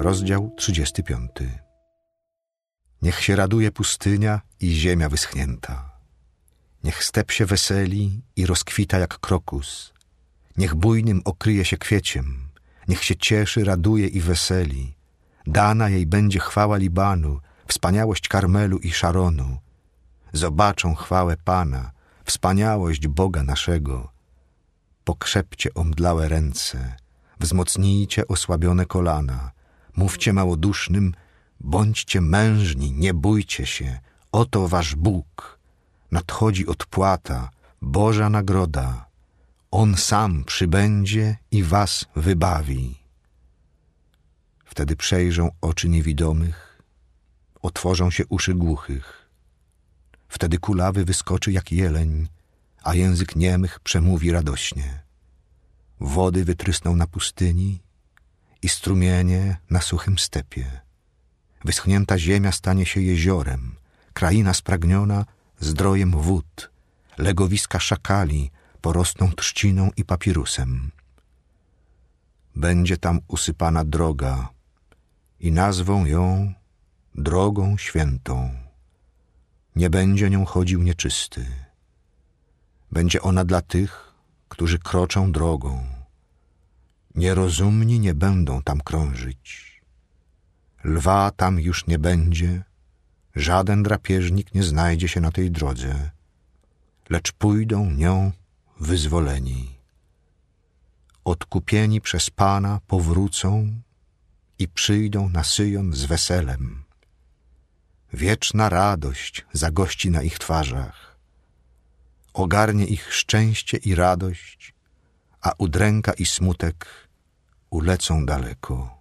Rozdział 35. Niech się raduje pustynia i ziemia wyschnięta. Niech step się weseli i rozkwita jak krokus. Niech bujnym okryje się kwieciem. Niech się cieszy, raduje i weseli. Dana jej będzie chwała Libanu, wspaniałość Karmelu i Szaronu. Zobaczą chwałę Pana, wspaniałość Boga naszego. Pokrzepcie omdlałe ręce, wzmocnijcie osłabione kolana. Mówcie małodusznym, bądźcie mężni, nie bójcie się. Oto wasz Bóg. Nadchodzi odpłata, Boża nagroda. On sam przybędzie i was wybawi. Wtedy przejrzą oczy niewidomych, otworzą się uszy głuchych. Wtedy kulawy wyskoczy jak jeleń, a język niemych przemówi radośnie. Wody wytrysną na pustyni i strumienie na suchym stepie. Wyschnięta ziemia stanie się jeziorem, kraina spragniona zdrojem wód, legowiska szakali porosną trzciną i papirusem. Będzie tam usypana droga i nazwą ją drogą świętą. Nie będzie nią chodził nieczysty. Będzie ona dla tych, którzy kroczą drogą. Nierozumni nie będą tam krążyć. Lwa tam już nie będzie, żaden drapieżnik nie znajdzie się na tej drodze, lecz pójdą nią wyzwoleni. Odkupieni przez Pana powrócą i przyjdą na Syjon z weselem. Wieczna radość zagości na ich twarzach. Ogarnie ich szczęście i radość, a udręka i smutek ulecą daleko.